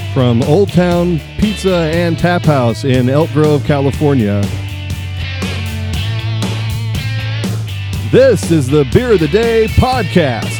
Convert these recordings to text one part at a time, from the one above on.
from Old Town Pizza and Tap House in Elk Grove, California. This is the Beer of the Day podcast.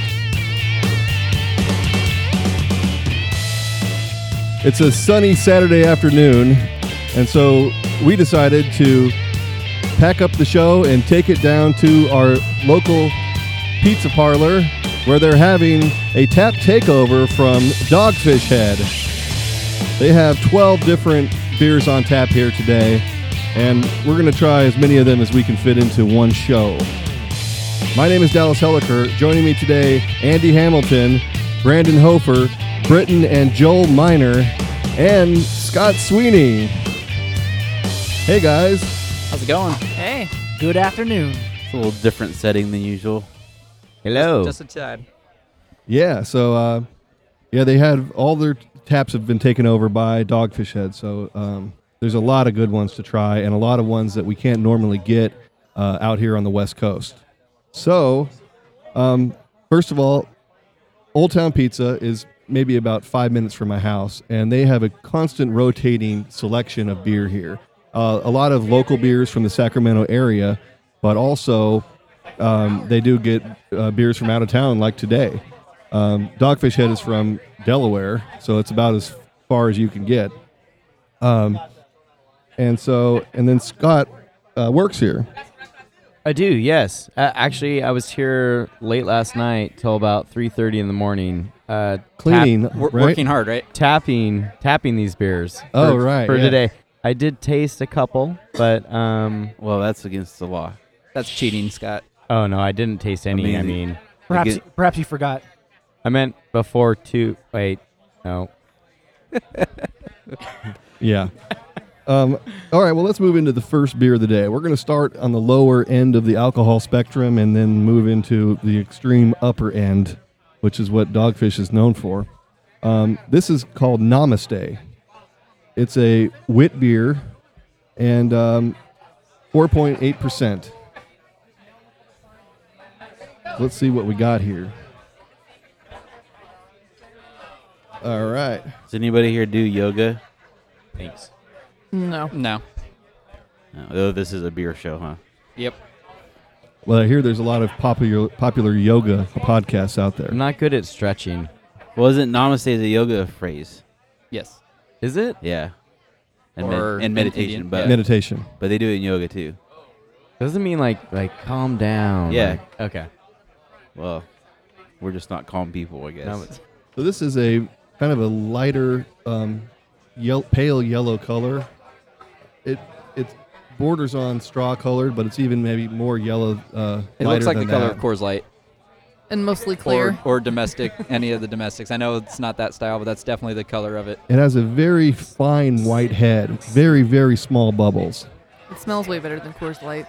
It's a sunny Saturday afternoon, and so we decided to pack up the show and take it down to our local pizza parlor where they're having a tap takeover from Dogfish Head. They have 12 different beers on tap here today, and we're going to try as many of them as we can fit into one show. My name is Dallas Helliker. Joining me today, Andy Hamilton, Brandon Hofer, Britton and Joel Miner, and Scott Sweeney. Hey, guys. How's it going? Hey, good afternoon. It's a little different setting than usual. Hello. Just a tad. Yeah, so, they had all their taps have been taken over by Dogfish Head, so there's a lot of good ones to try and a lot of ones that we can't normally get out here on the West Coast. So, first of all, Old Town Pizza is maybe about 5 minutes from my house, and they have a constant rotating selection of beer here. A lot of local beers from the Sacramento area, but also they do get beers from out of town like today. Dogfish Head is from Delaware, so it's about as far as you can get. And then Scott works here. I do, yes. Actually, I was here late last night till about 3:30 in the morning. Cleaning, right? Working hard, right? Tapping these beers. Oh, for, right, For yeah. today. I did taste a couple, but Well, that's against the law. That's cheating, Scott. oh no, I didn't taste any. I mean, Perhaps you forgot. I meant before two. Wait, no. Yeah. All right, well, let's move into the first beer of the day. We're going to start on the lower end of the alcohol spectrum and then move into the extreme upper end, which is what Dogfish is known for. This is called Namaste. It's a wit beer and 4.8%. Let's see what we got here. All right. Does anybody here do yoga? Thanks. No. No. Oh, this is a beer show, huh? Yep. Well, I hear there's a lot of popular yoga podcasts out there. I'm not good at stretching. Well, isn't namaste a yoga phrase? Yes. Is it? Yeah. And, Or and meditation, but Meditation. but they do it in yoga too. Doesn't mean like calm down. Yeah. like- okay. Well, we're just not calm people, I guess. No, it's- So this is a kind of a lighter, pale yellow color. It borders on straw colored, but it's even maybe more yellow. It looks like the than color that. of Coors Light And mostly clear. or domestic, any of the domestics. I know it's not that style, but that's definitely the color of it. It has a very fine white head, very, very small bubbles. It smells way better than Coors Light.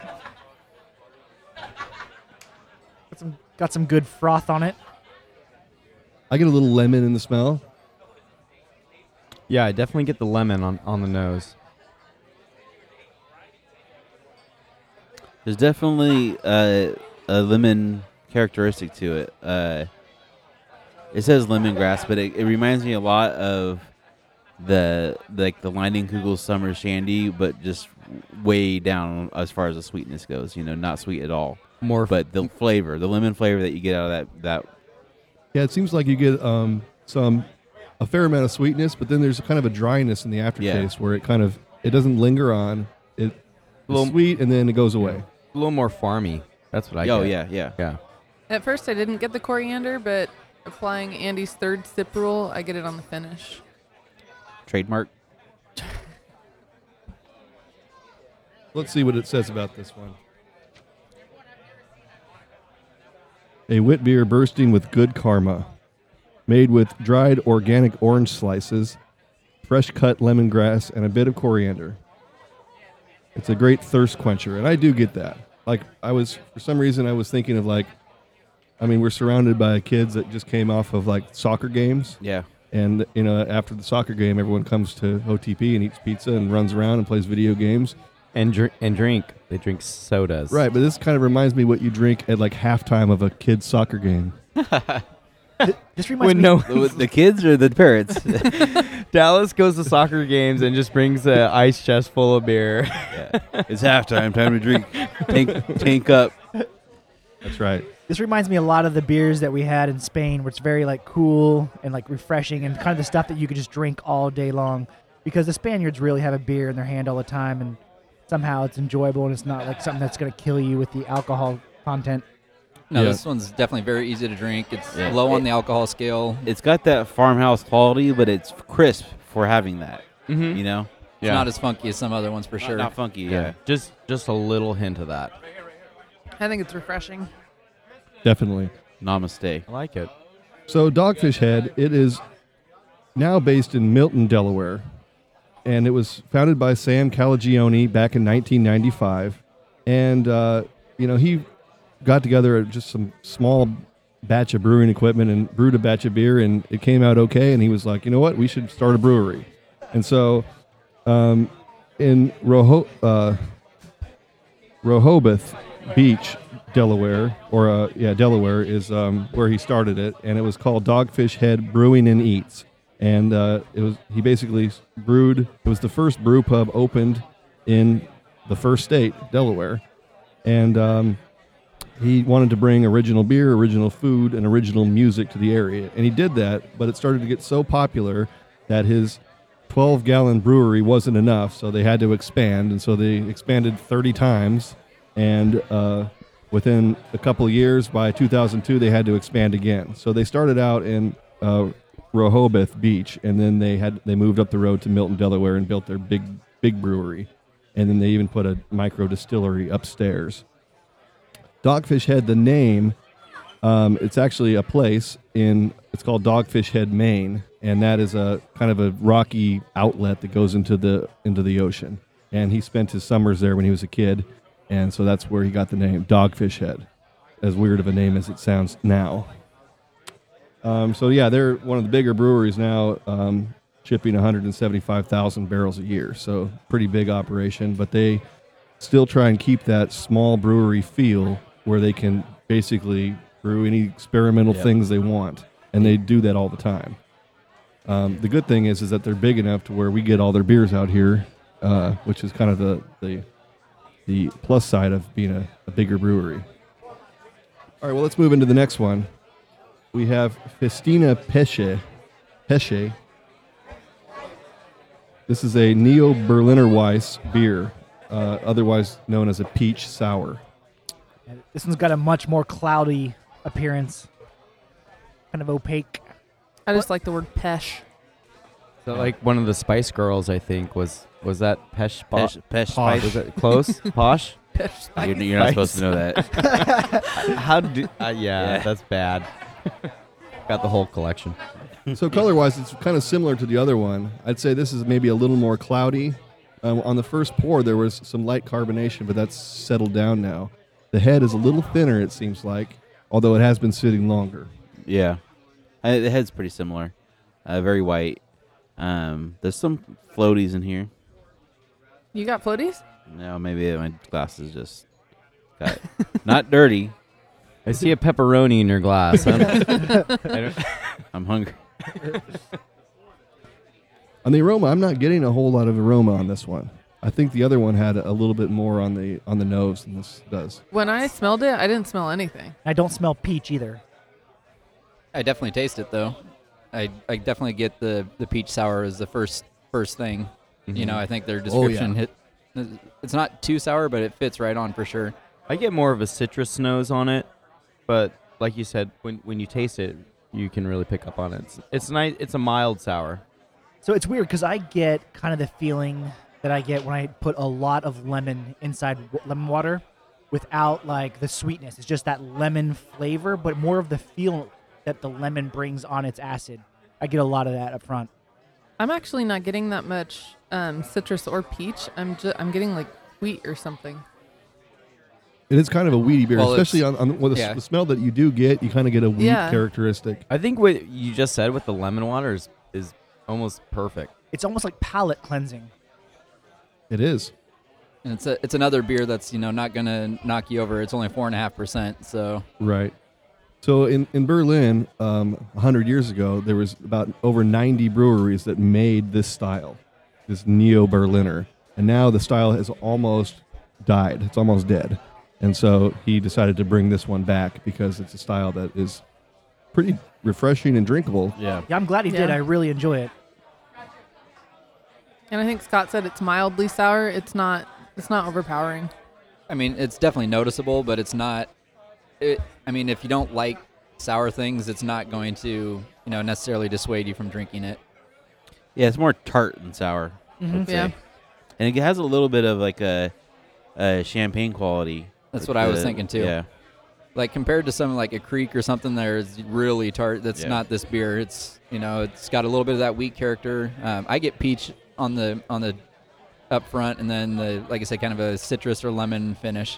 Got some good froth on it. I get a little lemon in the smell. Yeah, I definitely get the lemon on the nose. There's definitely a lemon characteristic to it. It says lemongrass, but it reminds me a lot of the Leinenkugel Summer Shandy, but just way down as far as the sweetness goes. You know, not sweet at all. More, But the flavor, the lemon flavor that you get out of that Yeah, it seems like you get a fair amount of sweetness, but then there's kind of a dryness in the aftertaste where it doesn't linger on. It's sweet and then it goes away. a little more farmy. That's what I get. Oh yeah. Yeah. At first, I didn't get the coriander, but applying Andy's third sip rule, I get it on the finish. Trademark. Let's see what it says about this one. A wit beer bursting with good karma. Made with dried organic orange slices, fresh cut lemongrass, and a bit of coriander. It's a great thirst quencher, and I do get that. For some reason, I was thinking of we're surrounded by kids that just came off of soccer games. Yeah. And, after the soccer game, everyone comes to OTP and eats pizza and runs around and plays video games. And drink. They drink sodas. Right, but this kind of reminds me what you drink at halftime of a kid's soccer game. This reminds When me. no The kids or the parents? Dallas goes to soccer games and just brings an ice chest full of beer. Yeah. It's halftime. Time to drink. Tank up. That's right. This reminds me a lot of the beers that we had in Spain, where it's very like cool and like refreshing and kind of the stuff that you could just drink all day long. Because the Spaniards really have a beer in their hand all the time, and somehow it's enjoyable and it's not like something that's going to kill you with the alcohol content. No, Yeah. this one's definitely very easy to drink. It's Yeah. low on the alcohol scale. It's got that farmhouse quality, but it's crisp for having that. Mm-hmm. You know, It's not as funky as some other ones for sure. Not funky. Yeah, just a little hint of that. I think it's refreshing. Definitely. Namaste. I like it. So Dogfish Head, it is now based in Milton, Delaware, and it was founded by Sam Calagione back in 1995. And he got together just some small batch of brewing equipment and brewed a batch of beer, and it came out okay. And he was like, you know what, we should start a brewery. And so in Rehoboth Beach, Delaware, Delaware is where he started it, and it was called Dogfish Head Brewing and Eats. And he basically brewed. It was the first brew pub opened in the first state, Delaware, and he wanted to bring original beer, original food, and original music to the area, and he did that. But it started to get so popular that his 12-gallon brewery wasn't enough, so they had to expand, and so they expanded 30 times, and within a couple of years, by 2002, they had to expand again. So they started out in Rehoboth Beach, and then they moved up the road to Milton, Delaware, and built their big brewery, and then they even put a micro distillery upstairs. Dogfish Head, the name, it's actually a place it's called Dogfish Head, Maine, and that is a kind of a rocky outlet that goes into the ocean. And he spent his summers there when he was a kid, and so that's where he got the name Dogfish Head, as weird of a name as it sounds now. They're one of the bigger breweries now, shipping 175,000 barrels a year, so pretty big operation, but they still try and keep that small brewery feel where they can basically brew any experimental things they want, and they do that all the time. The good thing is that they're big enough to where we get all their beers out here, which is kind of the plus side of being a bigger brewery. All right, well, let's move into the next one. We have Festina Pesce. This is a Neo-Berliner Weiss beer, otherwise known as a peach sour. And this one's got a much more cloudy appearance, kind of opaque. I just like the word pesh. So like one of the Spice Girls, I think, was that Pesh? Pesh Posh. Was it close? Posh? Pesh. You're not supposed to know that. How do? Yeah, that's bad. Got the whole collection. So color-wise, it's kind of similar to the other one. I'd say this is maybe a little more cloudy. On the first pour, there was some light carbonation, but that's settled down now. The head is a little thinner, it seems like, although it has been sitting longer. Yeah, the head's pretty similar. Very white. There's some floaties in here. You got floaties? No, maybe my glasses just got not dirty. I see a pepperoni in your glass. I'm hungry. On the aroma, I'm not getting a whole lot of aroma on this one. I think the other one had a little bit more on the nose than this does. When I smelled it, I didn't smell anything. I don't smell peach either. I definitely taste it though. I definitely get the peach sour as the first thing. You know, I think their description hit. It's not too sour, but it fits right on for sure. I get more of a citrus nose on it, but like you said, when you taste it, you can really pick up on it. It's nice. It's a mild sour. So it's weird because I get kind of the feeling that I get when I put a lot of lemon inside lemon water without like the sweetness. It's just that lemon flavor, but more of the feel that the lemon brings on its acid. I get a lot of that up front. I'm actually not getting that much citrus or peach. I'm getting like wheat or something. It is kind of a weedy beer, Well, especially on the smell that you do get. You kind of get a wheat characteristic. I think what you just said with the lemon water is almost perfect. It's almost like palate cleansing. It is. And it's another beer that's not gonna knock you over. It's only 4.5%. So Right. So in Berlin, 100 years ago, there was about over 90 breweries that made this style, this Neo Berliner, and now the style has almost died. It's almost dead, and so he decided to bring this one back because it's a style that is pretty refreshing and drinkable. Yeah. Yeah, I'm glad he did. Yeah. I really enjoy it. And I think Scott said it's mildly sour. It's not overpowering. I mean, it's definitely noticeable, but it's not. I mean, if you don't like sour things, it's not going to, necessarily dissuade you from drinking it. Yeah, it's more tart than sour. I would say. Yeah. And it has a little bit of like a champagne quality. That's Like what I was thinking too. Yeah. Like compared to something like a Creek or something, there's really tart. That's Yeah. not this beer. It's it's got a little bit of that wheat character. I get peach on the up front, and then like I said, kind of a citrus or lemon finish.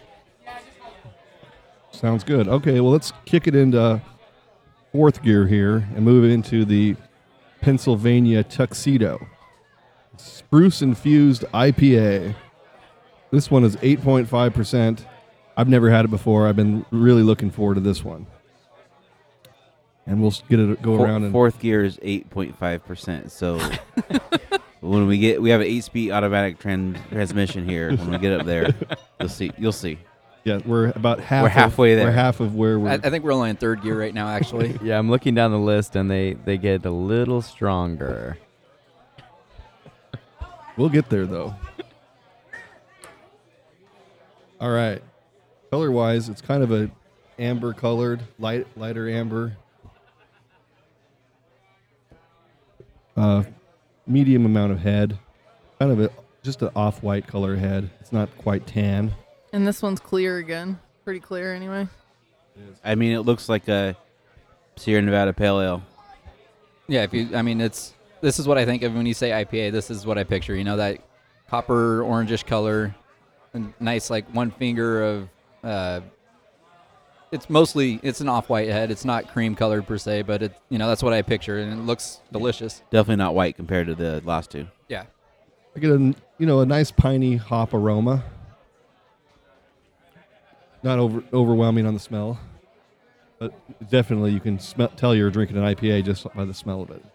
Sounds good. Okay, well, let's kick it into fourth gear here and move into the Pennsylvania Tuxedo Spruce Infused IPA. This one is 8.5%. I've never had it before. I've been really looking forward to this one. And we'll get it go around and Fourth gear is 8.5%. So when we have an 8-speed automatic transmission here. When we get up there, you'll see. yeah, we're about half. We're halfway there. We're half of where we're. I think we're only in third gear right now, actually. Yeah, I'm looking down the list, and they get a little stronger. We'll get there though. All right. Color-wise, it's kind of a amber colored, lighter amber. Medium amount of head. Kind of just an off-white color head. It's not quite tan. And this one's clear again. Pretty clear anyway. I mean, it looks like a Sierra Nevada Pale Ale. Yeah, this is what I think of when you say IPA. This is what I picture. That copper orangish color, and nice like one finger of. It's an off-white head. It's not cream colored per se, but that's what I picture, and it looks delicious. Definitely not white compared to the last two. Yeah. I get a nice piney hop aroma. Not overwhelming on the smell, but definitely you can tell you're drinking an IPA just by the smell of it.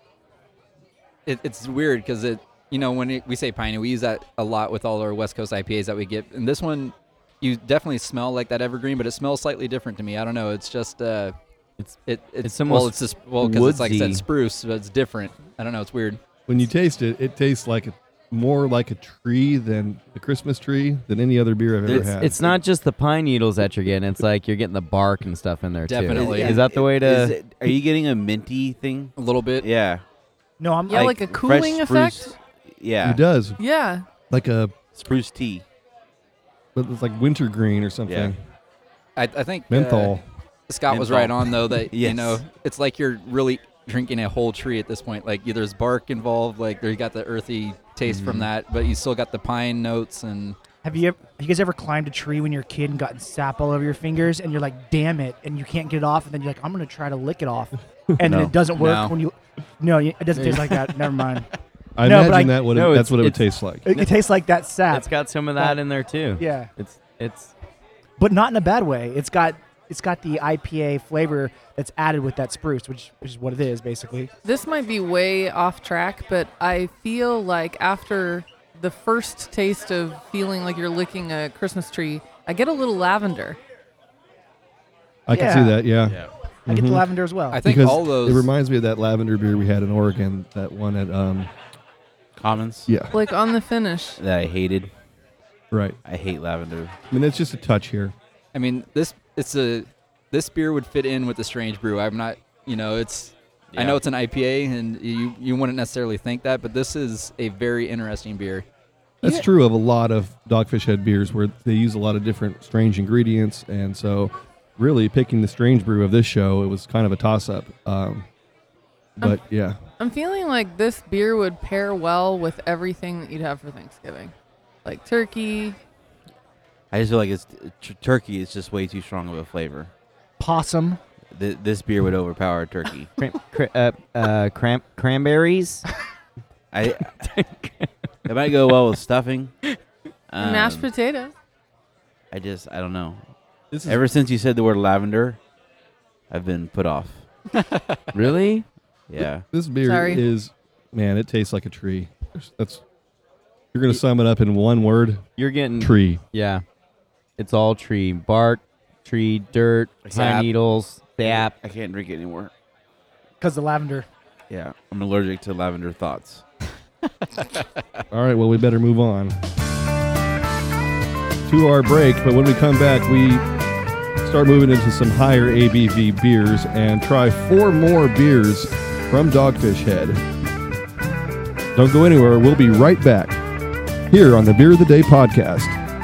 It's weird because when we say piney, we use that a lot with all our West Coast IPAs that we get, and this one, you definitely smell like that evergreen, but it smells slightly different to me. I don't know. It's just it's almost because it's like I said, woodsy. spruce, but it's different. I don't know. It's weird. When you taste it, it tastes more like a tree than the Christmas tree than any other beer I've ever had. It's not just the pine needles that you're getting. It's like you're getting the bark and stuff in there Definitely. too. Is that the way to? Are you getting a minty thing? A little bit. Yeah. No, I'm Yeah, like a fresh cooling spruce. effect? Yeah. It does, Yeah. like a, Spruce tea. but it's like wintergreen or something. I think Menthol. Scott was Menthol. right on though that Yes. it's like you're really drinking a whole tree at this point. Like there's bark involved, like you got the earthy taste from that, but you still got the pine notes and. Have you guys ever climbed a tree when you're a kid and gotten sap all over your fingers and you're like, damn it, and you can't get it off, and then you're like, I'm gonna try to lick it off, and then No. it doesn't work No. when you. No, it doesn't taste like that. Never mind. I No, but imagine No, that's what it would it's- taste like. It tastes like that sap. It's got some of that in there too. Yeah, It's but not in a bad way. It's got the IPA flavor that's added with that spruce, which is what it is basically. This might be way off track, but I feel like after the first taste of feeling like you're licking a Christmas tree, I get a little lavender. I can Yeah. see that, yeah. I get the lavender as well. I think Because all those. it reminds me of that lavender beer we had in Oregon, that one at, Commons. yeah, Like on the finish. That I hated. right. I hate lavender. I mean, it's just a touch here. I mean, this beer would fit in with the Strange Brew. I'm not, it's. I know it's an IPA, and you wouldn't necessarily think that, but this is a very interesting beer. That's true of a lot of Dogfish Head beers where they use a lot of different strange ingredients. And so, really, picking the Strange Brew of this show, it was kind of a toss-up. But, yeah. I'm feeling like this beer would pair well with everything that you'd have for Thanksgiving. Like turkey. I just feel like turkey is just way too strong of a flavor. Possum. This beer would overpower turkey. cranberries. It might go well with stuffing. And mashed potatoes. I don't know. This is Ever since you said the word lavender, I've been put off. Really? Yeah. This beer Sorry. is, man, it tastes like a tree. That's you're gonna sum it up in one word: You're getting tree. Yeah, it's all tree, bark, tree, dirt, Sap. pine needles, sap. I can't drink it anymore. Because the lavender. Yeah. I'm allergic to lavender thoughts. All right, well, we better move on to our break. But when we come back, we start moving into some higher ABV beers and try 4 more beers from Dogfish Head. Don't go anywhere. We'll be right back here on the Beer of the Day podcast.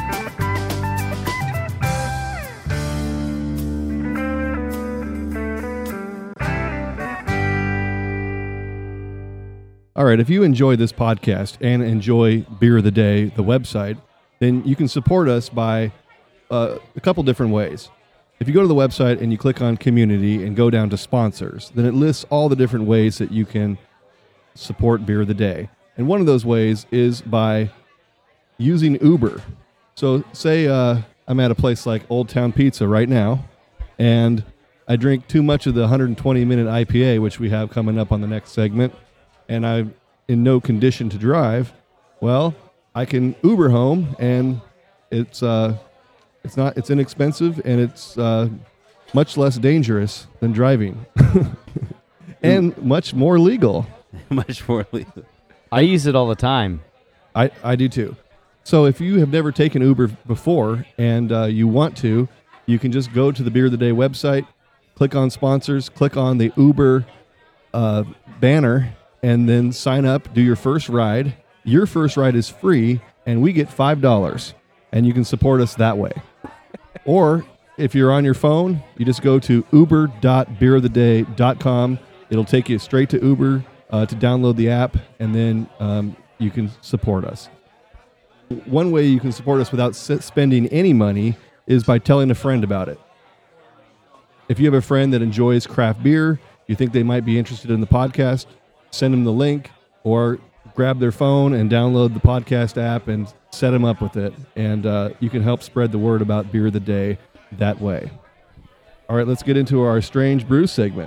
All right, if you enjoy this podcast and enjoy Beer of the Day, the website, then you can support us by a couple different ways. If you go to the website and you click on Community and go down to Sponsors, then it lists all the different ways that you can support Beer of the Day. And one of those ways is by using Uber. So say I'm at a place like Old Town Pizza right now, and I drink too much of the 120-minute IPA, which we have coming up on the next segment, and I'm in no condition to drive. Well, I can Uber home, and it's inexpensive, and it's much less dangerous than driving, and much more legal. Much more legal. I use it all the time. I do too. So if you have never taken Uber before and you want to, you can just go to the Beer of the Day website, click on sponsors, click on the Uber banner, and then sign up, do your first ride. Your first ride is free, and we get $5, and you can support us that way. Or if you're on your phone, you just go to uber.beeroftheday.com. It'll take you straight to Uber to download the app, and then you can support us. One way you can support us without spending any money is by telling a friend about it. If you have a friend that enjoys craft beer, you think they might be interested in the podcast, send them the link, or grab their phone and download the podcast app and set them up with it. And you can help spread the word about Beer of the Day that way. All right, let's get into our Strange Brew segment.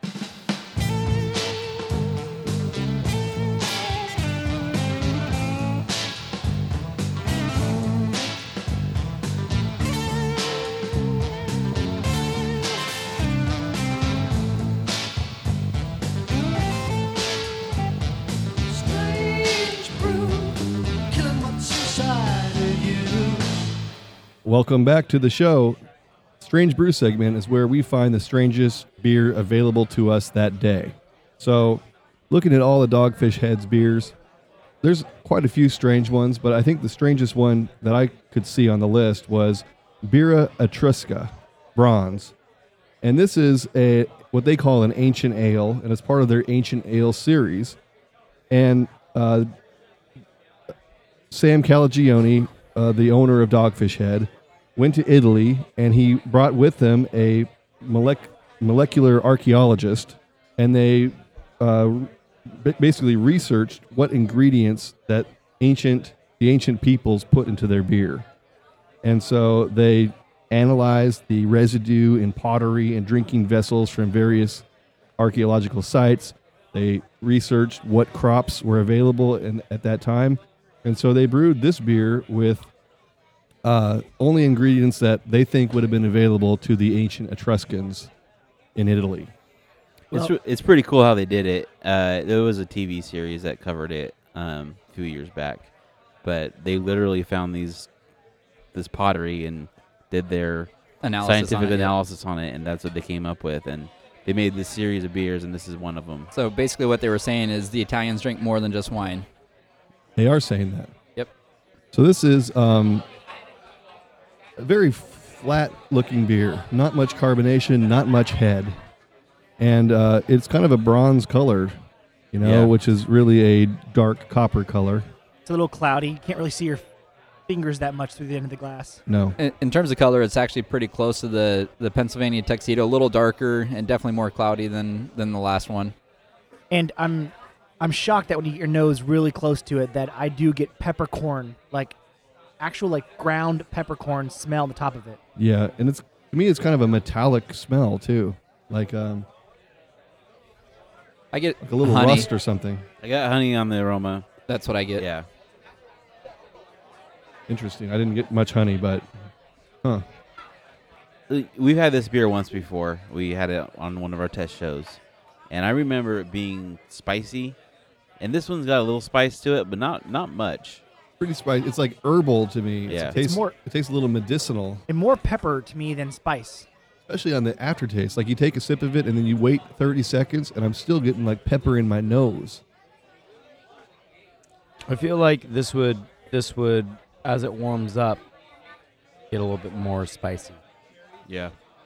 Welcome back to the show. Strange Brew segment is where we find the strangest beer available to us that day. So, looking at all the Dogfish Head's beers, there's quite a few strange ones, but I think the strangest one that I could see on the list was Birra Etrusca Bronze. And this is what they call an ancient ale, and it's part of their ancient ale series. And Sam Calagione, the owner of Dogfish Head, went to Italy, and he brought with him a molecular archaeologist, and they basically researched what ingredients that the ancient peoples put into their beer. And so they analyzed the residue in pottery and drinking vessels from various archaeological sites. They researched what crops were available at that time. And so they brewed this beer with only ingredients that they think would have been available to the ancient Etruscans in Italy. It's pretty cool how they did it. There was a TV series that covered it a few years back, but they literally found this pottery and did their scientific analysis on it, and that's what they came up with. And they made this series of beers, and this is one of them. So basically what they were saying is the Italians drink more than just wine. They are saying that. Yep. So this is a very flat-looking beer. Not much carbonation, not much head. And it's kind of a bronze color, which is really a dark copper color. It's a little cloudy. You can't really see your fingers that much through the end of the glass. No. In terms of color, it's actually pretty close to the Pennsylvania Tuxedo. A little darker and definitely more cloudy than the last one. And I'm shocked that when you get your nose really close to it, that I do get peppercorn, like actual ground peppercorn smell on the top of it. Yeah, and to me it's kind of a metallic smell too. like I get a little honey. rust or something. I got honey on the aroma. That's what I get. Yeah. Interesting. I didn't get much honey, but We've had this beer once before. We had it on one of our test shows. And I remember it being spicy. And this one's got a little spice to it, but not much. pretty spicy. It's like herbal to me. Yeah. It tastes, more- it tastes a little medicinal, And more pepper to me than spice. especially on the aftertaste. Like you take a sip of it and then you wait 30 seconds, and I'm still getting like pepper in my nose. I feel like this would as it warms up get a little bit more spicy. Yeah.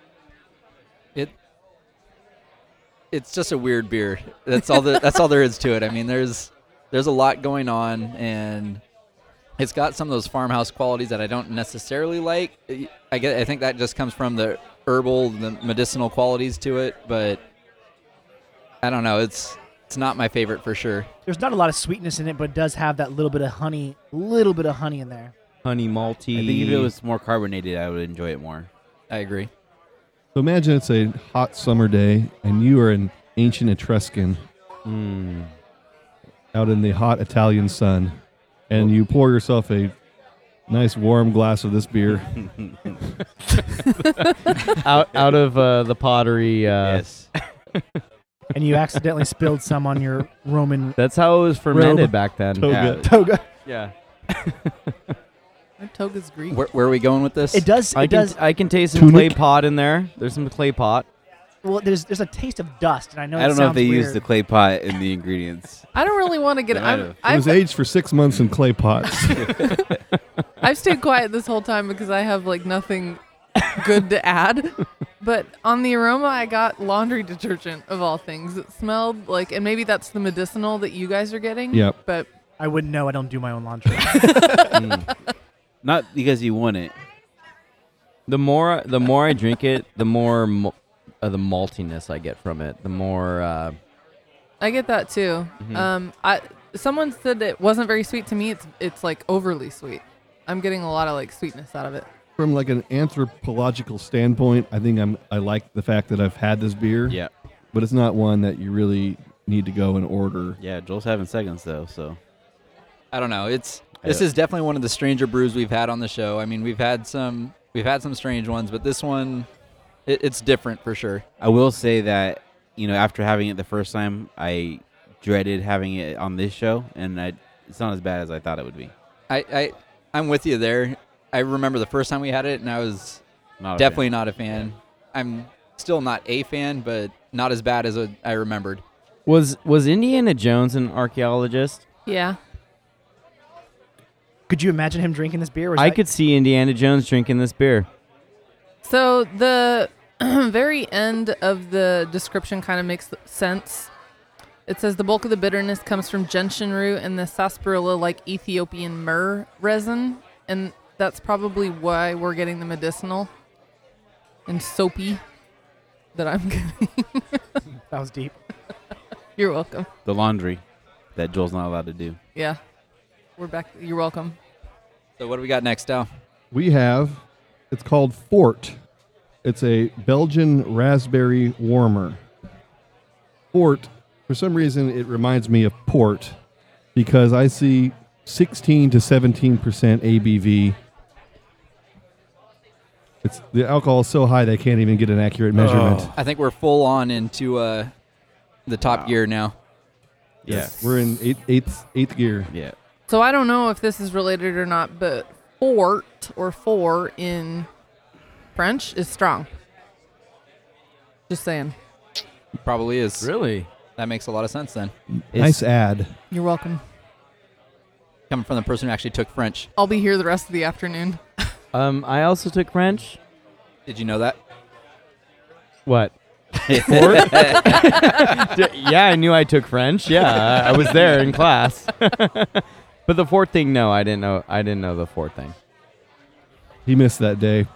It's just a weird beer. That's all there is to it. I mean, there's a lot going on, and it's got some of those farmhouse qualities that I don't necessarily like. I think that just comes from the herbal, the medicinal qualities to it, but I don't know. It's not my favorite for sure. There's not a lot of sweetness in it, but it does have that little bit of honey in there. Honey malty. I think if it was more carbonated, I would enjoy it more. I agree. So imagine it's a hot summer day, and you are an ancient Etruscan out in the hot Italian sun, and you pour yourself a nice warm glass of this beer. out of the pottery. Yes. And you accidentally spilled some on your Roman That's how it was fermented Robe. back then. Toga. toga. Yeah. My toga's Greek. Where are we going with this? It does. I It does. can taste some Tunic? clay pot in there. There's some clay pot. Well, there's a taste of dust, and I know. I don't know if they weird. use the clay pot in the ingredients. I don't really want to get. They might have. It was aged for 6 months in clay pots. I've stayed quiet this whole time because I have like nothing good to add. But on the aroma, I got laundry detergent of all things. It smelled like, and maybe that's the medicinal that you guys are getting. Yep. But I wouldn't know. I don't do my own laundry. Not because you want it. The more I drink it, the more the maltiness I get from it. The more I get that too. Someone said it wasn't very sweet to me. It's like overly sweet. I'm getting a lot of like sweetness out of it. From like an anthropological standpoint, I think I like the fact that I've had this beer. Yeah. But it's not one that you really need to go and order. Yeah, Joel's having seconds though, so. I don't know. This is definitely one of the stranger brews we've had on the show. I mean, we've had some strange ones, but this one, it's different for sure. I will say that, after having it the first time, I dreaded having it on this show, and it's not as bad as I thought it would be. I'm with you there. I remember the first time we had it, and I was Not a definitely not a fan. I'm still not a fan, but not as bad as I remembered. was Indiana Jones an archaeologist? Yeah. Could you imagine him drinking this beer? I could see Indiana Jones drinking this beer. So the very end of the description kind of makes sense. It says the bulk of the bitterness comes from gentian root and the sarsaparilla like Ethiopian myrrh resin, and that's probably why we're getting the medicinal and soapy that I'm getting. That was deep. You're welcome. The laundry that Joel's not allowed to do. Yeah. We're back. You're welcome. So what do we got next, Al? We have, it's called Fort. It's a Belgian raspberry warmer. Fort, for some reason, it reminds me of port because I see 16 to 17% ABV. The alcohol is so high they can't even get an accurate measurement. I think we're full on into the top gear now. Yeah. We're in eighth gear. Yeah. So I don't know if this is related or not, but fort or four in French is strong. Just saying. Probably is. Really? That makes a lot of sense then. Nice ad. You're welcome. Coming from the person who actually took French. I'll be here the rest of the afternoon. I also took French. Did you know that? What? Yeah, I knew I took French. Yeah, I was there in class. But the fourth thing, no, I didn't know. I didn't know the fourth thing. He missed that day.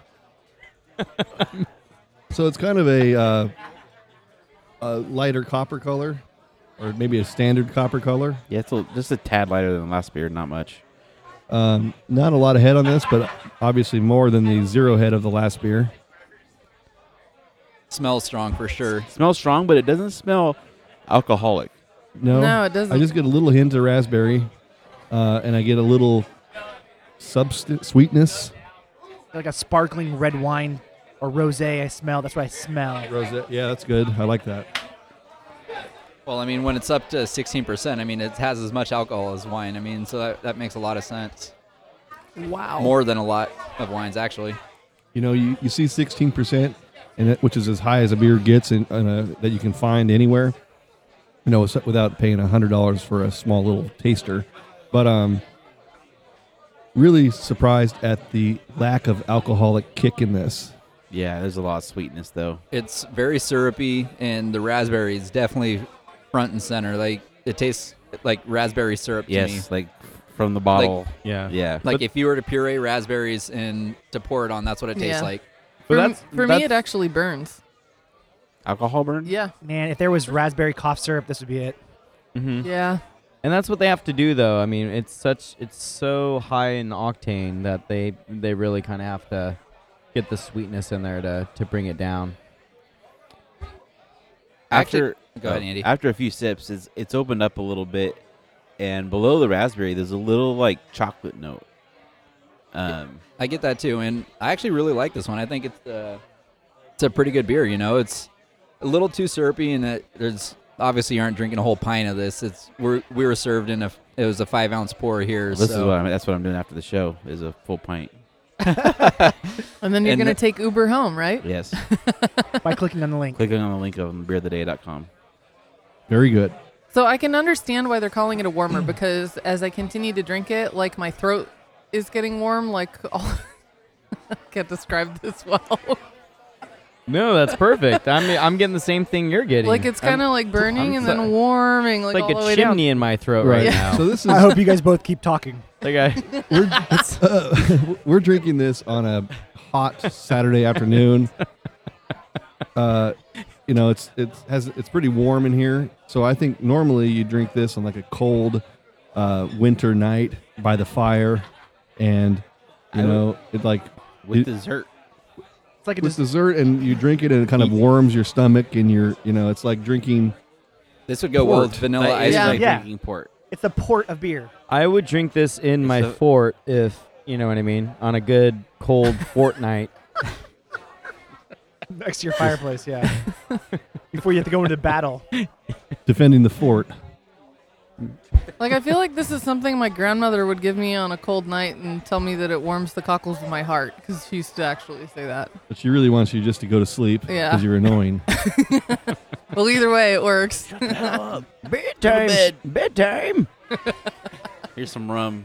So it's kind of a lighter copper color, or maybe a standard copper color. Yeah, it's just a tad lighter than the last beer, not much. Not a lot of head on this, but obviously more than the zero head of the last beer. Smells strong for sure. Smells strong, but it doesn't smell alcoholic. No, it doesn't. I just get a little hint of raspberry, and I get a little sweetness. Like a sparkling red wine or rosé. I smell. That's what I smell. Rosé. Yeah, that's good. I like that. Well, I mean, when it's up to 16%, I mean, it has as much alcohol as wine. I mean, so that makes a lot of sense. Wow. More than a lot of wines, actually. You know, you see 16%, which is as high as a beer gets that you can find anywhere. You know, without paying $100 for a small little taster. But really surprised at the lack of alcoholic kick in this. Yeah, there's a lot of sweetness though. It's very syrupy, and the raspberry is definitely front and center. Like, it tastes like raspberry syrup to me. Yes, like from the bottle. Yeah. Yeah. Like, if you were to puree raspberries and to pour it on, that's what it tastes Yeah. like. For me, it actually burns. Alcohol burn? Yeah. Man, if there was raspberry cough syrup, this would be it. Mm-hmm. Yeah. And that's what they have to do, though. I mean, it's so high in octane that they really kind of have to get the sweetness in there to bring it down. Go ahead, Andy. After a few sips, it's opened up a little bit, and below the raspberry, there's a little like chocolate note. I get that too, and I actually really like this one. I think it's a pretty good beer. You know, it's a little too syrupy, and there's obviously you aren't drinking a whole pint of this. We were served it was a 5-ounce pour here. This is that's what I'm doing after the show is a full pint. And then you're going to take Uber home, right? Yes. By clicking on the link. Clicking on the link of beertheday.com. Very good. So I can understand why they're calling it a warmer because as I continue to drink it, like my throat is getting warm. Like I can't describe this well. No, that's perfect. I'm getting the same thing you're getting. Like it's kind of like burning and then warming, like it's all like the a way chimney down. in my throat right now. So this is I hope you guys both keep talking. Like we're drinking this on a hot Saturday afternoon. You know, it's pretty warm in here. So I think normally you drink this on like a cold winter night by the fire, and you know it like With dessert. It's like with dessert, and you drink it and it kind of warms your stomach, and it's like drinking. This would go well with Port. vanilla ice Yeah. cream. Drinking port. It's the port of beer. I would drink this in my fort if, you know what I mean, on a good cold fortnight. Next to your fireplace, yeah. Before you have to go into battle. Defending the fort. Like I feel like this is something my grandmother would give me on a cold night and tell me that it warms the cockles of my heart because she used to actually say that. But she really wants you just to go to sleep Yeah. because you're annoying. Well, either way, it works. Bedtime. Here's some rum.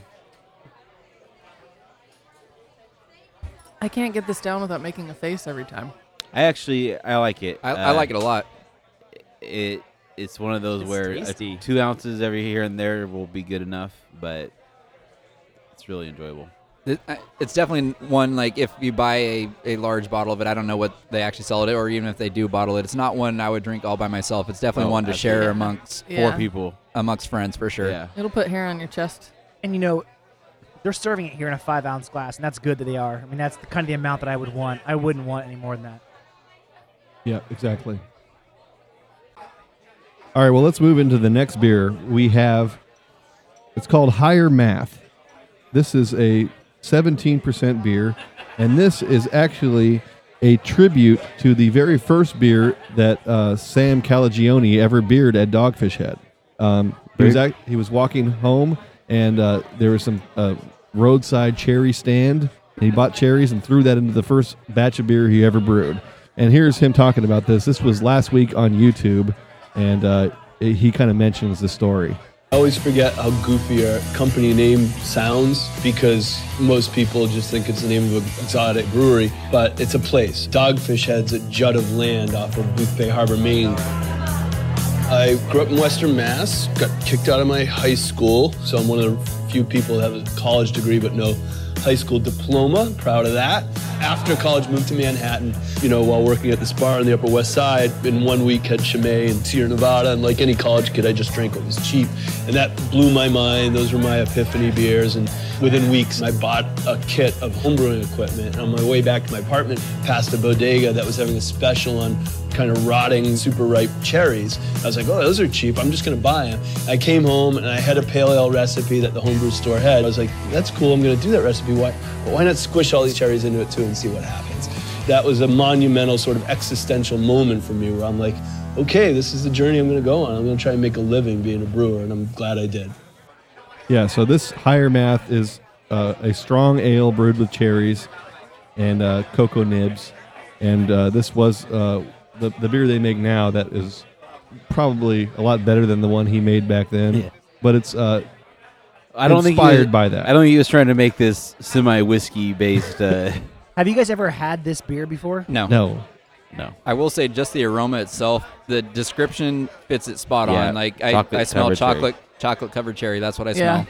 I can't get this down without making a face every time. I like it. I like it a lot. It's one of those It's where tasty. 2 ounces every here and there will be good enough, but it's really enjoyable. It's definitely one, like, if you buy a large bottle of it, I don't know what they actually sell it, or even if they do bottle it, it's not one I would drink all by myself. It's definitely one to share amongst Yeah. 4 people. amongst friends for sure. Yeah. It'll put hair on your chest. And they're serving it here in a 5-ounce glass, and that's good that they are. I mean, that's the kind of the amount that I would want. I wouldn't want any more than that. Yeah, exactly. All right, well, let's move into the next beer. It's called Higher Math. This is a 17% beer, and this is actually a tribute to the very first beer that Sam Calagione ever beered at Dogfish Head. He was walking home, and there was some roadside cherry stand, and he bought cherries and threw that into the first batch of beer he ever brewed. And here's him talking about this. This was last week on YouTube, and he kind of mentions the story. I always forget how goofy our company name sounds because most people just think it's the name of an exotic brewery, but it's a place. Dogfish Head's a jut of land off of Boothbay Harbor, Maine. I grew up in Western Mass, got kicked out of my high school, so I'm one of the few people that have a college degree but no high school diploma. Proud of that. After college, moved to Manhattan, while working at this bar on the Upper West Side. In 1 week, had Chimay in Sierra Nevada. And like any college kid, I just drank what was cheap. And that blew my mind. Those were my epiphany beers. And within weeks, I bought a kit of homebrewing equipment. And on my way back to my apartment, passed a bodega that was having a special on kind of rotting, super ripe cherries. I was like, oh, those are cheap. I'm just going to buy them. I came home and I had a pale ale recipe that the homebrew store had. I was like, that's cool. I'm going to do that recipe. Why not squish all these cherries into it too and see what happens? That was a monumental sort of existential moment for me where I'm like, okay, this is the journey I'm going to go on. I'm going to try and make a living being a brewer, and I'm glad I did. Yeah, so this higher math is a strong ale brewed with cherries and cocoa nibs. And this was the beer they make now that is probably a lot better than the one he made back then. Yeah. But it's inspired by that. I don't think he was trying to make this semi-whiskey based. Have you guys ever had this beer before? No. I will say just the aroma itself, the description fits it spot on. Like I smell chocolate covered cherry. That's what I smell.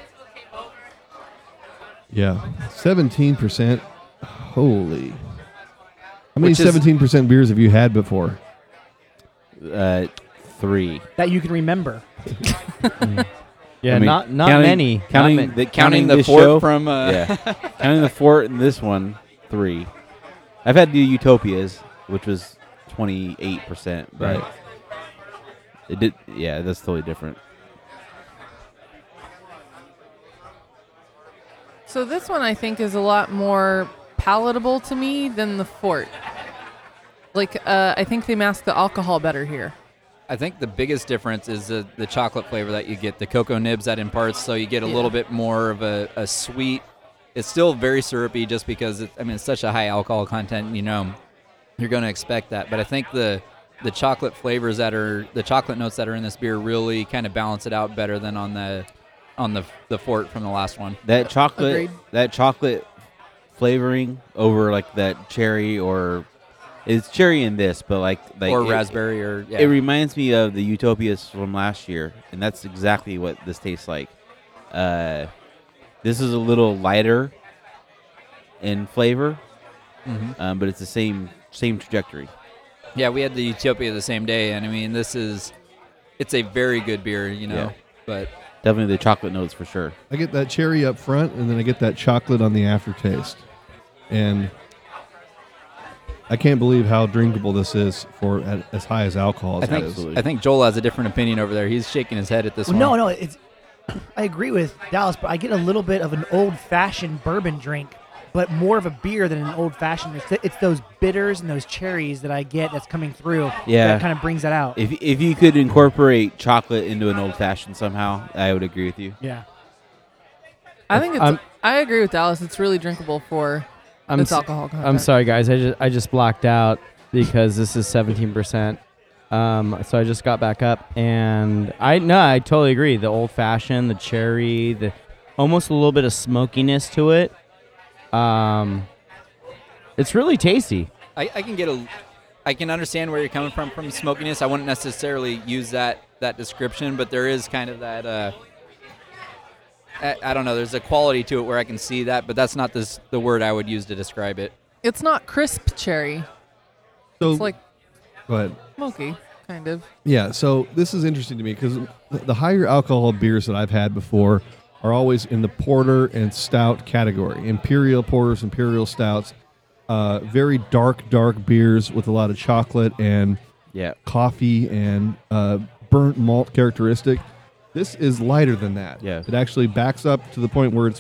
Yeah. 17%. Holy. How many 17% beers have you had before? 3. That you can remember. Yeah, I mean, not many. Counting the this fort show, from counting the fort and this one, 3. I've had the Utopias, which was 28%, but Right. it did. Yeah, that's totally different. So this one I think is a lot more palatable to me than the Fort. I think they mask the alcohol better here. I think the biggest difference is the chocolate flavor that you get, the cocoa nibs that imparts, so you get a little bit more of a sweet. It's still very syrupy just because it's such a high alcohol content, you're going to expect that. But I think the chocolate flavors the chocolate notes that are in this beer really kind of balance it out better than on the Fort from the last one. That chocolate, Agreed. that chocolate flavoring over like that cherry, or it's cherry in this, but like or it, raspberry, or It reminds me of the Utopias from last year, and that's exactly what this tastes like. This is a little lighter in flavor, but it's the same trajectory. Yeah, we had the Utopia the same day, and it's a very good beer, but Definitely the chocolate notes for sure. I get that cherry up front, and then I get that chocolate on the aftertaste. And I can't believe how drinkable this is for as high as alcohol as it is. I think Joel has a different opinion over there. He's shaking his head at this one. No, I agree with Dallas, but I get a little bit of an old-fashioned bourbon drink, but more of a beer than an old-fashioned. It's those bitters and those cherries that I get that's coming through. Yeah. That kind of brings that out. If you could incorporate chocolate into an old fashioned somehow, I would agree with you. Yeah. I think I agree with Dallas. It's really drinkable for its alcohol content. I'm sorry, guys. I just blacked out because this is 17%. So I just got back up, and I totally agree. The old fashioned, the cherry, the almost a little bit of smokiness to it. It's really tasty. I can understand where you're coming from smokiness. I wouldn't necessarily use that description, but there is kind of that. I don't know. There's a quality to it where I can see that, but that's not the word I would use to describe it. It's not crisp cherry. So, It's like go ahead. smoky, kind of. Yeah, so this is interesting to me because the higher alcohol beers that I've had before are always in the porter and stout category. Imperial porters, imperial stouts, very dark beers with a lot of chocolate and coffee and burnt malt characteristic. This is lighter than that. Yeah. It actually backs up to the point where it's,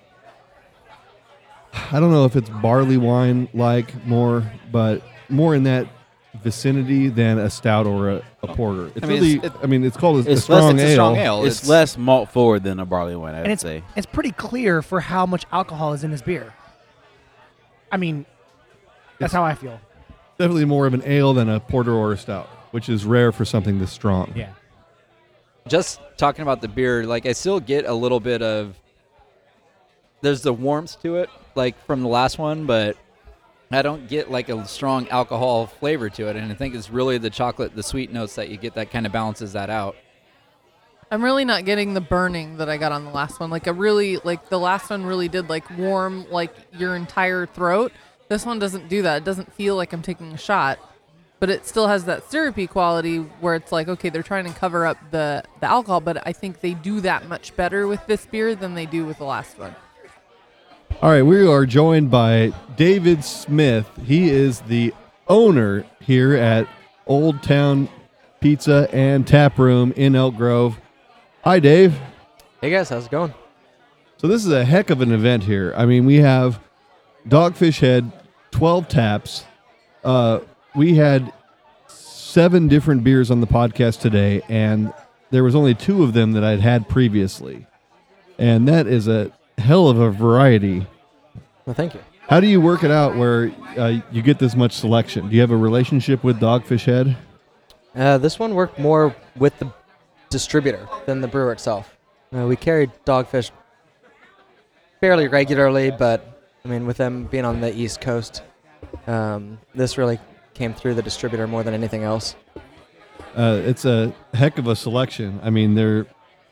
I don't know if it's barley wine like more, but more in that vicinity than a stout or a porter. It's it's called a strong ale. It's a strong ale. It's less malt forward than a barley wine, I would say. It's pretty clear for how much alcohol is in this beer. I mean, that's how I feel. Definitely more of an ale than a porter or a stout, which is rare for something this strong. Yeah. Just talking about the beer, like I still get a little bit of. There's the warmth to it, like from the last one, but I don't get like a strong alcohol flavor to it, and I think it's really the chocolate, the sweet notes that you get that kind of balances that out. I'm really not getting the burning that I got on the last one. Like the last one really did like warm like your entire throat. This one doesn't do that. It doesn't feel like I'm taking a shot, but it still has that syrupy quality where it's like, okay, they're trying to cover up the alcohol, but I think they do that much better with this beer than they do with the last one. All right, we are joined by David Smith. He is the owner here at Old Town Pizza and Tap Room in Elk Grove. Hi, Dave. Hey guys, how's it going? So this is a heck of an event here. I mean, we have Dogfish Head, 12 taps. We had 7 different beers on the podcast today, and there was only 2 of them that I'd had previously. And that is a hell of a variety. Well, thank you. How do you work it out where you get this much selection? Do you have a relationship with Dogfish Head? This one worked more with the distributor than the brewer itself. We carried Dogfish fairly regularly, but I mean, with them being on the East Coast, this really came through the distributor more than anything else. It's a heck of a selection. I mean, the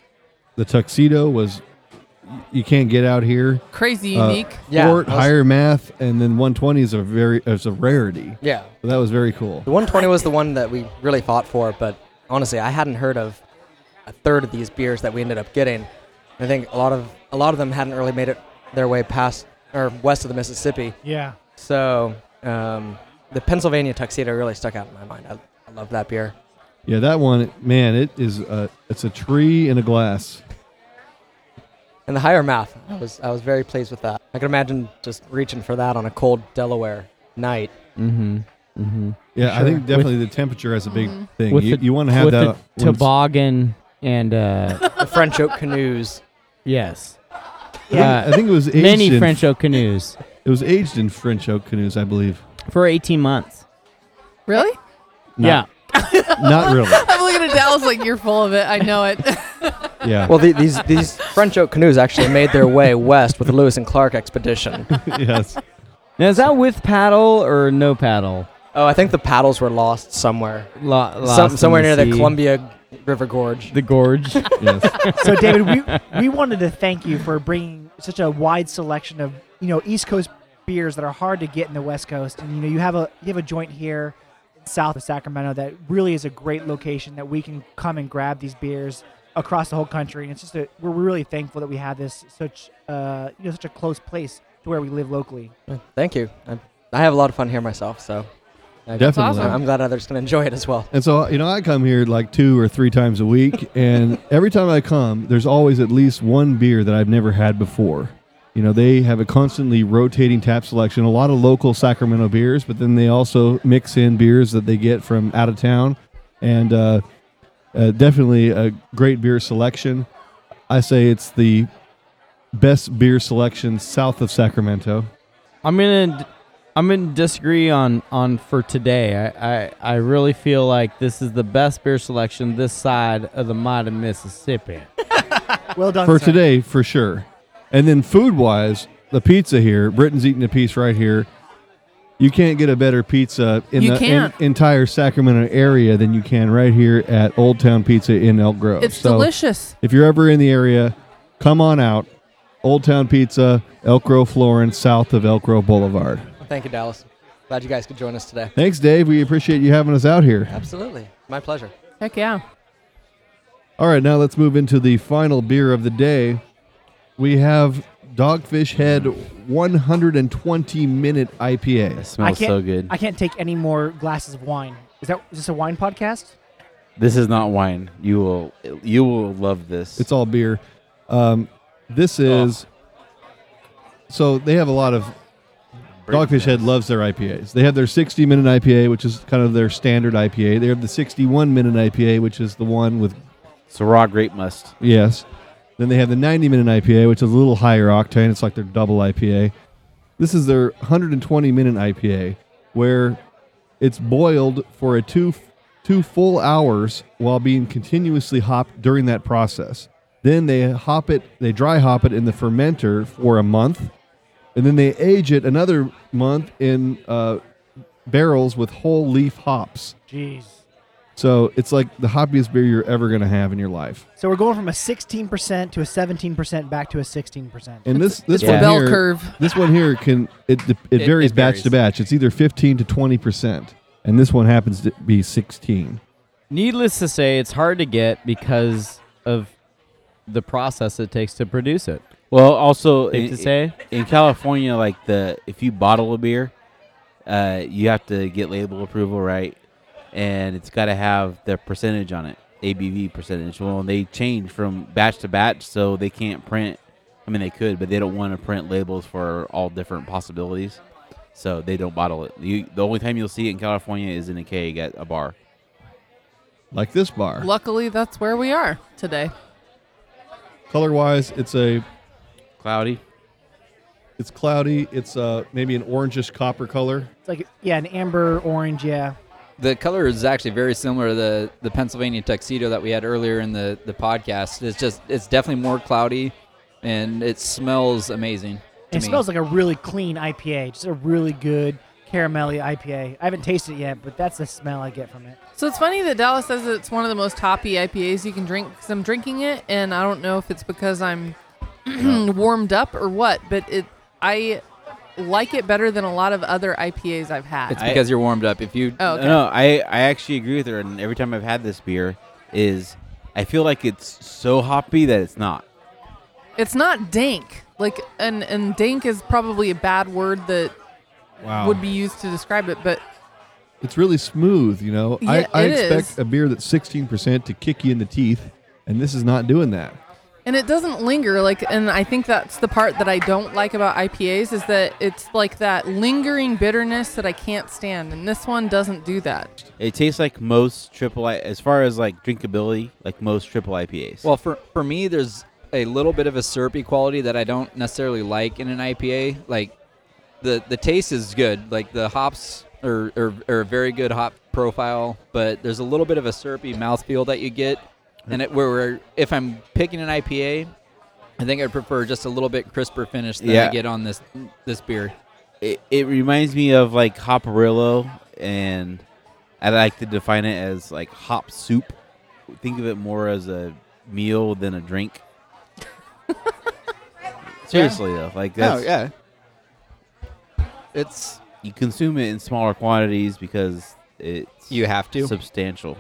Tuxedo was, you can't get out here. Crazy unique. Fort, Higher Math, and then 120 is a rarity. Yeah. So that was very cool. The 120 was the one that we really fought for, but honestly, I hadn't heard of a third of these beers that we ended up getting. I think a lot of them hadn't really made it their way past or west of the Mississippi. Yeah. So the Pennsylvania Tuxedo really stuck out in my mind. I love that beer. Yeah, that one, man, it's a tree in a glass. And the Higher Math, I was very pleased with that. I can imagine just reaching for that on a cold Delaware night. Mm-hmm. Mm-hmm. Yeah, Sure. I think definitely the temperature has a big thing. With You want to have with that the toboggan and The French oak canoes. yes, I think it was aged many in, French oak canoes It was aged in French oak canoes, I believe. for 18 months. Really? Not really. I'm looking at Dallas like you're full of it. I know it. Yeah. Well, these French oak canoes actually made their way west with the Lewis and Clark expedition. Yes. Now is that with paddle or no paddle? Oh, I think the paddles were lost somewhere. Lost in Somewhere near the sea. Columbia River Gorge. The gorge. Yes. So, David, we wanted to thank you for bringing such a wide selection of East Coast beers that are hard to get in the West Coast, and you have a joint here south of Sacramento that really is a great location that we can come and grab these beers across the whole country, and it's just we're really thankful that we have this such a close place to where we live locally. Thank you. I have a lot of fun here myself, so Definitely. awesome. I'm glad others can enjoy it as well. And so, I come here like 2 or 3 times a week, and every time I come, there's always at least one beer that I've never had before. They have a constantly rotating tap selection, a lot of local Sacramento beers, but then they also mix in beers that they get from out of town, and definitely a great beer selection. I say it's the best beer selection south of Sacramento. I'm gonna disagree on for today. I really feel like this is the best beer selection this side of the mighty Mississippi. Well done, For sir. today, for sure. And then food-wise, the pizza here, Britton's eating a piece right here. You can't get a better pizza in You the can't. entire Sacramento area than you can right here at Old Town Pizza in Elk Grove. It's So delicious. if you're ever in the area, come on out. Old Town Pizza, Elk Grove, Florence, south of Elk Grove Boulevard. Well, thank you, Dallas. Glad you guys could join us today. Thanks, Dave. We appreciate you having us out here. Absolutely. My pleasure. Heck yeah. All right, now let's move into the final beer of the day. We have Dogfish Head 120-minute IPA. It smells so good. I can't take any more glasses of wine. Is this a wine podcast? This is not wine. You will love this. It's all beer. This is... So they have a lot of... Dogfish Head loves their IPAs. They have their 60-minute IPA, which is kind of their standard IPA. They have the 61-minute IPA, which is the one with... It's a raw grape must. Yes. Then they have the 90-minute IPA, which is a little higher octane. It's like their double IPA. This is their 120-minute IPA, where it's boiled for two full hours while being continuously hopped during that process. Then they dry hop it in the fermenter for a month, and then they age it another month in barrels with whole leaf hops. Jeez. So it's like the hoppiest beer you're ever going to have in your life. So we're going from a 16% to a 17% back to a 16%. And this It's one a bell here, curve. this one here it varies it batch varies. to batch. It's either 15 to 20%, and this one happens to be 16. Needless to say, it's hard to get because of the process it takes to produce it. Well, also Safe to say? in California, like if you bottle a beer, you have to get label approval, right? And it's got to have the percentage on it, ABV percentage. Well, they change from batch to batch, so they can't print. I mean, they could, but they don't want to print labels for all different possibilities, so they don't bottle it. The only time you'll see it in California is in a keg at a bar. Like this bar. Luckily, that's where we are today. Color-wise, it's Cloudy. cloudy. It's maybe an orangish copper color. It's like, yeah, an amber orange, yeah. The color is actually very similar to the Pennsylvania tuxedo that we had earlier in the podcast. It's definitely more cloudy, and it smells amazing. to It me. smells like a really clean IPA, just a really good caramelly IPA. I haven't tasted it yet, but that's the smell I get from it. So it's funny that Dallas says that it's one of the most hoppy IPAs you can drink because I'm drinking it, and I don't know if it's because I'm warmed up or what, but I like it better than a lot of other IPAs I've had. It's because you're warmed up. If you Oh, okay. No, I actually agree with her. And every time I've had this beer, I feel like it's so hoppy that it's not. It's not dank. Like, and dank is probably a bad word that Wow. would be used to describe it, but It's really smooth, you know. Yeah, I it expect is. a beer that's 16% to kick you in the teeth, and this is not doing that. and it doesn't linger. Like, and I think that's the part that I don't like about IPAs is that it's like that lingering bitterness that I can't stand, and this one doesn't do that. It tastes like most as far as like drinkability, like most triple IPAs. Well, for me, there's a little bit of a syrupy quality that I don't necessarily like in an IPA. Like the taste is good. Like the hops are a very good hop profile, but there's a little bit of a syrupy mouthfeel that you get. And where if I'm picking an IPA, I think I'd prefer just a little bit crisper finish than I get on this beer. It reminds me of like Hopperillo, and I like to define it as like hop soup. Think of it more as a meal than a drink. Seriously though, like that's yeah. It's you consume it in smaller quantities because it's you have to. substantial.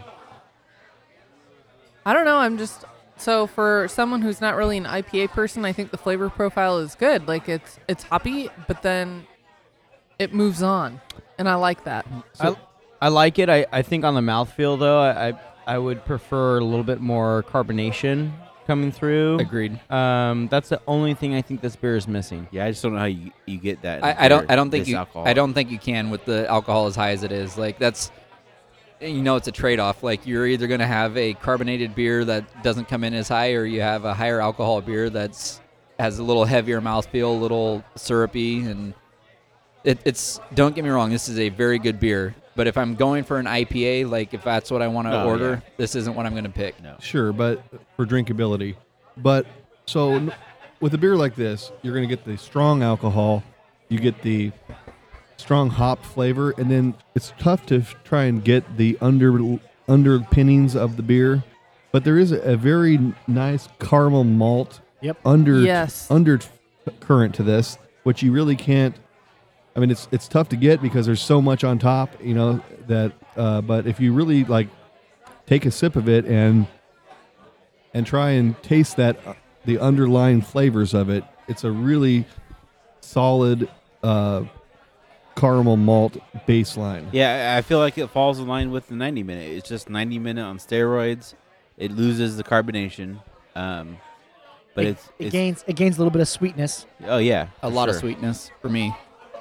I don't know. I'm just so for someone who's not really an IPA person, I think the flavor profile is good. Like it's hoppy, but then it moves on, and I like that. I like it. I think on the mouthfeel though, I would prefer a little bit more carbonation coming through. Agreed. That's the only thing I think this beer is missing. Yeah, I just don't know how you get that. in a I don't beer, think this you alcohol. I don't think you can with the alcohol as high as it is. Like that's it's a trade-off. Like you're either going to have a carbonated beer that doesn't come in as high, or you have a higher alcohol beer that's has a little heavier mouthfeel, a little syrupy, and it's don't get me wrong, this is a very good beer. But if I'm going for an IPA, like if that's what I want to order, this isn't what I'm going to pick. No. Sure, but for drinkability. But so with a beer like this, you're going to get the strong alcohol, you get the strong hop flavor, and then it's tough to try and get the underpinnings of the beer. But there is a very nice caramel malt Yep. undercurrent to this, which you really can't. I mean, it's tough to get because there's so much on top, that. But if you really like, take a sip of it and try and taste that, the underlying flavors of it, it's a really solid caramel malt baseline. Yeah, I feel like it falls in line with the 90 minute. It's just 90 minute on steroids. It loses the carbonation, but it it's gains a little bit of sweetness. Oh yeah, A for lot of sure. sweetness for me.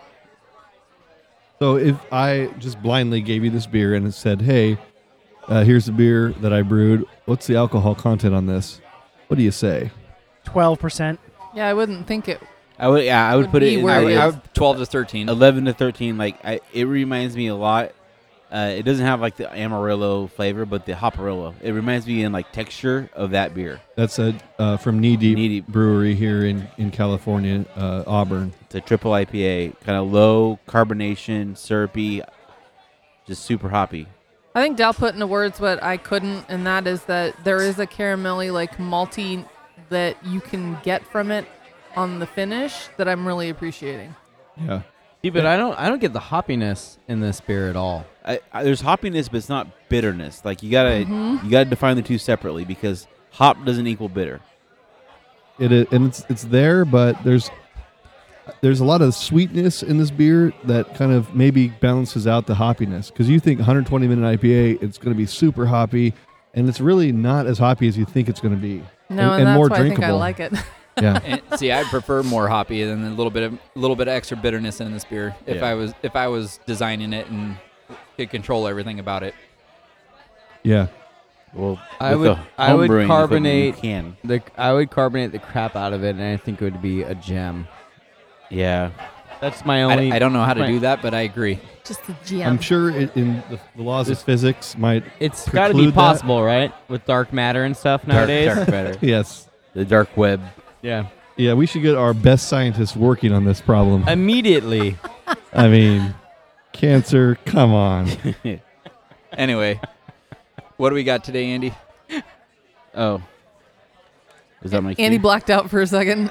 So if I just blindly gave you this beer and it said, "Hey, here's the beer that I brewed. What's the alcohol content on this?" What do you say? 12%. Yeah, I wouldn't think it. I would Would put be it in where I it would is. have 12 to 13. 11 to 13. Like it reminds me a lot. It doesn't have like the Amarillo flavor, but the Hopperillo. It reminds me in like texture of that beer. That's from Knee Deep Knee Deep. Brewery here in California, Auburn. It's a triple IPA, kind of low carbonation, syrupy, just super hoppy. I think Dal put into words what I couldn't, and that is that there is a caramelly, like malty that you can get from it on the finish that I'm really appreciating. Yeah. See, but I don't get the hoppiness in this beer at all. There's hoppiness, but it's not bitterness. Like you gotta define the two separately because hop doesn't equal bitter. It is, and it's there, but there's a lot of sweetness in this beer that kind of maybe balances out the hoppiness. Because you think 120-minute IPA, it's going to be super hoppy, and it's really not as hoppy as you think it's going to be. No, and that's more why drinkable. I think I like it. Yeah. And see, I prefer more hoppy than a little bit of extra bitterness in this beer. If I was designing it and could control everything about it. Yeah. Well, I with would the home brewing carbonate equipment, you can. I would carbonate the crap out of it, and I think it would be a gem. Yeah. That's my only. I don't know how to do that, but I agree. Just the GM. I'm sure in the laws of physics might. It's got to be preclude that. possible, right? With dark matter and stuff nowadays. Dark matter. Yes. The dark web. Yeah. Yeah, we should get our best scientists working on this problem. Immediately. I mean, cancer, come on. Anyway, what do we got today, Andy? Oh. Is that my Andy cue? blacked out for a second.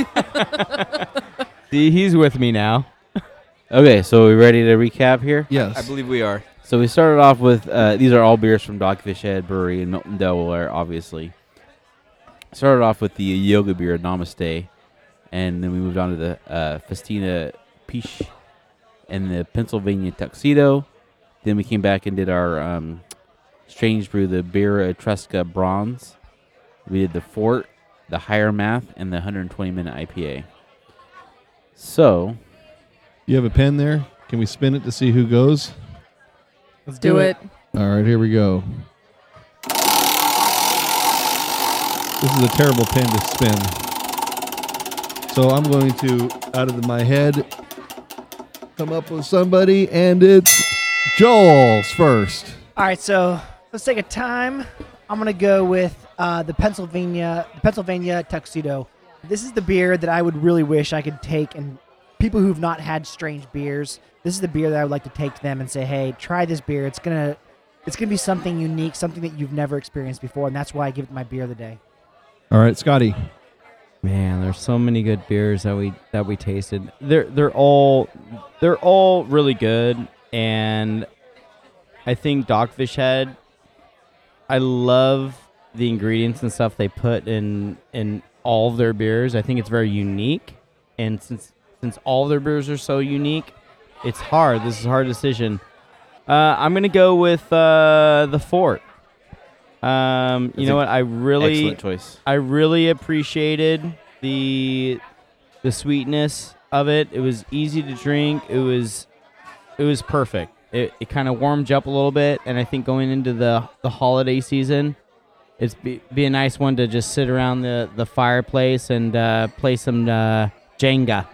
See, he's with me now. Okay, so we ready to recap here? Yes. I believe we are. So we started off with these are all beers from Dogfish Head Brewery in Milton, Delaware, obviously. Started off with the yoga beer Namaste, and then we moved on to the Festina Peach and the Pennsylvania Tuxedo. Then we came back and did our Strange Brew, the Beer Etrusca Bronze. We did the Fort, the Higher Math, and the 120-minute IPA. So, You have a pen there? Can we spin it to see who goes? Let's do it. All right, here we go. This is a terrible pen to spin. So I'm going to, out of my head, come up with somebody, and it's Joel's first. All right, so let's take a time. I'm gonna go with the Pennsylvania Tuxedo. This is the beer that I would really wish I could take, and people who've not had strange beers, this is the beer that I would like to take to them and say, hey, try this beer. It's gonna be something unique, something that you've never experienced before, and that's why I give it my beer of the day. All right, Scotty. Man, there's so many good beers that we tasted. They're all really good, and I think Dogfish Head. I love the ingredients and stuff they put in all of their beers. I think it's very unique, and since all of their beers are so unique, it's hard. This is a hard decision. I'm gonna go with the Fort. You know what? excellent choice. I really appreciated the sweetness of it. It was easy to drink. It was perfect. It kind of warmed you up a little bit, and I think going into the holiday season, it's be a nice one to just sit around the fireplace and play some Jenga.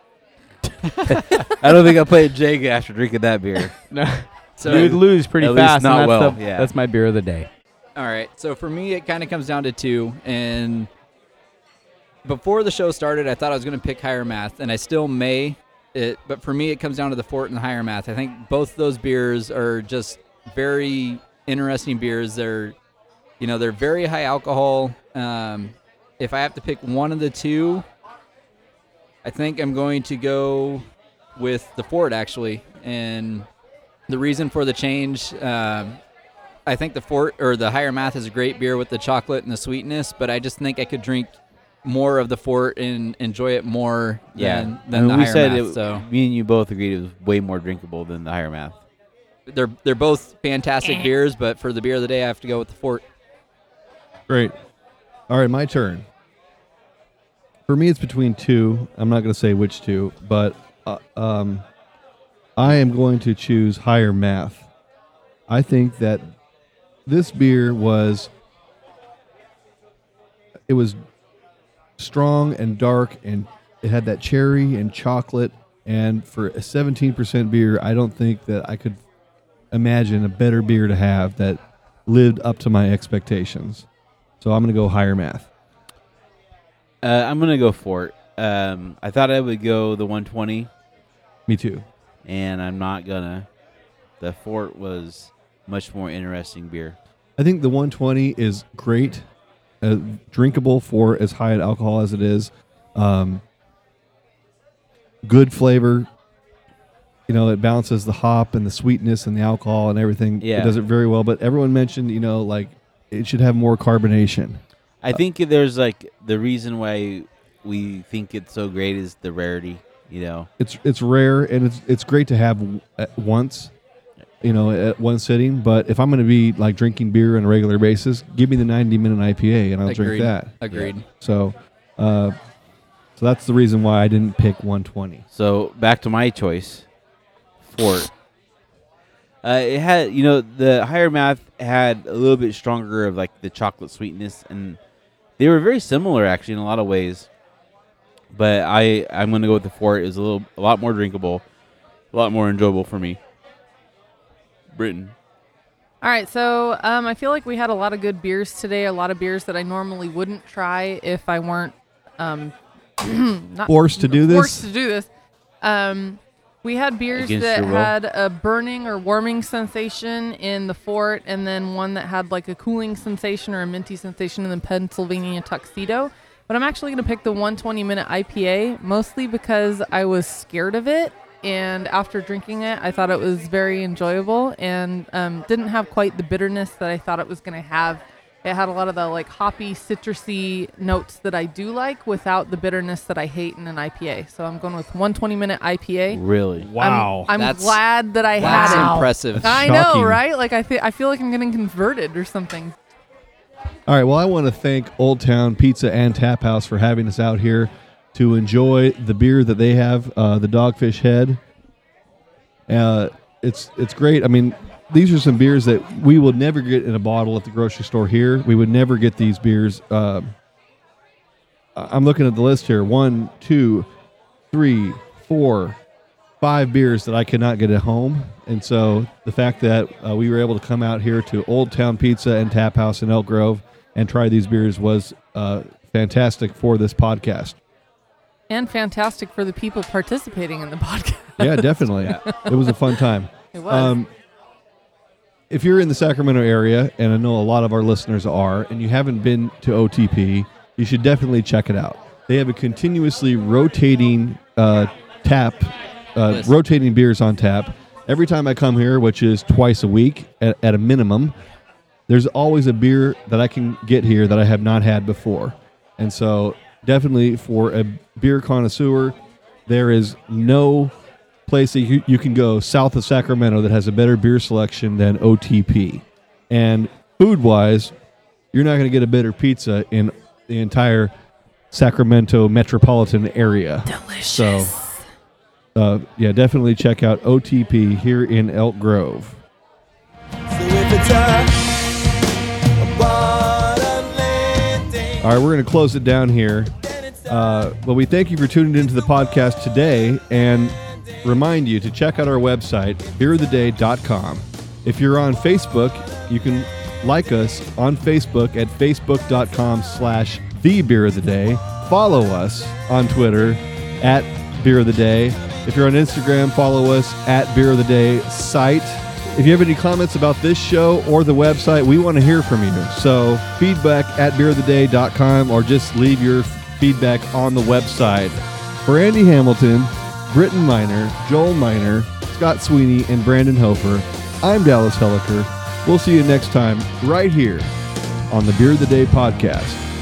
I don't think I played Jenga after drinking that beer. No, So you would lose pretty at least fast. not and that's well, yeah. That's my beer of the day. All right. So for me, it kind of comes down to two. And before the show started, I thought I was going to pick Higher Math, and I still may. But for me, it comes down to the Fort and the Higher Math. I think both those beers are just very interesting beers. They're very high alcohol. If I have to pick one of the two, I think I'm going to go with the Fort, actually. And the reason for the change, I think the Fort or the Higher Math is a great beer with the chocolate and the sweetness, but I just think I could drink more of the Fort and enjoy it more than the we Higher said Math. So me and you both agreed it was way more drinkable than the Higher Math. they're both fantastic beers, but for the beer of the day, I have to go with the Fort. Great. All right, my turn. For me, it's between two. I'm not going to say which two, but I am going to choose Higher Math. I think that this beer was strong and dark, and it had that cherry and chocolate. And for a 17% beer, I don't think that I could imagine a better beer to have that lived up to my expectations. So I'm going to go Higher Math. I'm going to go Fort. I thought I would go the 120, Me too. and I'm not going to. The Fort was much more interesting beer. I think the 120 is great, drinkable for as high an alcohol as it is. Good flavor. You know, it balances the hop and the sweetness and the alcohol and everything. Yeah. It does it very well. But everyone mentioned, you know, like it should have more carbonation. I think there's like the reason why we think it's so great is the rarity. You know, It's rare and it's great to have at once, you know, at one sitting. But if I'm going to be like drinking beer on a regular basis, give me the 90-minute IPA and I'll drink that. Agreed. So that's the reason why I didn't pick 120. So back to my choice, Fort. It had, you know, the higher math had a little bit stronger of like the chocolate sweetness, and they were very similar actually in a lot of ways. But I'm going to go with the Fort. It was a lot more drinkable, a lot more enjoyable for me. Britain. All right, so I feel like we had a lot of good beers today. A lot of beers that I normally wouldn't try if I weren't not Forced to do this? Forced to do this. We had beers Against that your will? had a burning or warming sensation in the Fort, and then one that had like a cooling sensation or a minty sensation in the Pennsylvania Tuxedo. But I'm actually going to pick the 120-minute IPA, mostly because I was scared of it. And after drinking it, I thought it was very enjoyable and didn't have quite the bitterness that I thought it was going to have. It had a lot of the like hoppy, citrusy notes that I do like without the bitterness that I hate in an IPA. So I'm going with 120-minute IPA. Really? I'm That's- glad that I That's had it. impressive. I shocking. know, right? Like I feel like I'm getting converted or something. All right. Well, I want to thank Old Town Pizza and Tap House for having us out here to enjoy the beer that they have, the Dogfish Head. It's great. I mean, these are some beers that we would never get in a bottle at the grocery store here. We would never get these beers. I'm looking at the list here. 1, 2, 3, 4, 5 beers that I could not get at home. And so the fact that we were able to come out here to Old Town Pizza and Tap House in Elk Grove and try these beers was fantastic for this podcast. And fantastic for the people participating in the podcast. Yeah, definitely. It was a fun time. It was. If you're in the Sacramento area, and I know a lot of our listeners are, and you haven't been to OTP, you should definitely check it out. They have a continuously rotating rotating beers on tap. Every time I come here, which is twice a week at a minimum, there's always a beer that I can get here that I have not had before. And so definitely for a beer connoisseur, there is no place that you can go south of Sacramento that has a better beer selection than OTP. And food-wise, you're not going to get a better pizza in the entire Sacramento metropolitan area. Delicious. So, yeah, definitely check out OTP here in Elk Grove. All right, we're going to close it down here. But we thank you for tuning into the podcast today and remind you to check out our website, beeroftheday.com. If you're on Facebook, you can like us on Facebook at facebook.com/thebeeroftheday. Follow us on Twitter at Beer of the Day. If you're on Instagram, follow us at Beer of the Day site. If you have any comments about this show or the website, we want to hear from you. So feedback at beeroftheday.com or just leave your feedback on the website. For Andy Hamilton, Britton Miner, Joel Miner, Scott Sweeney, and Brandon Hofer, I'm Dallas Helliker. We'll see you next time right here on the Beer of the Day podcast.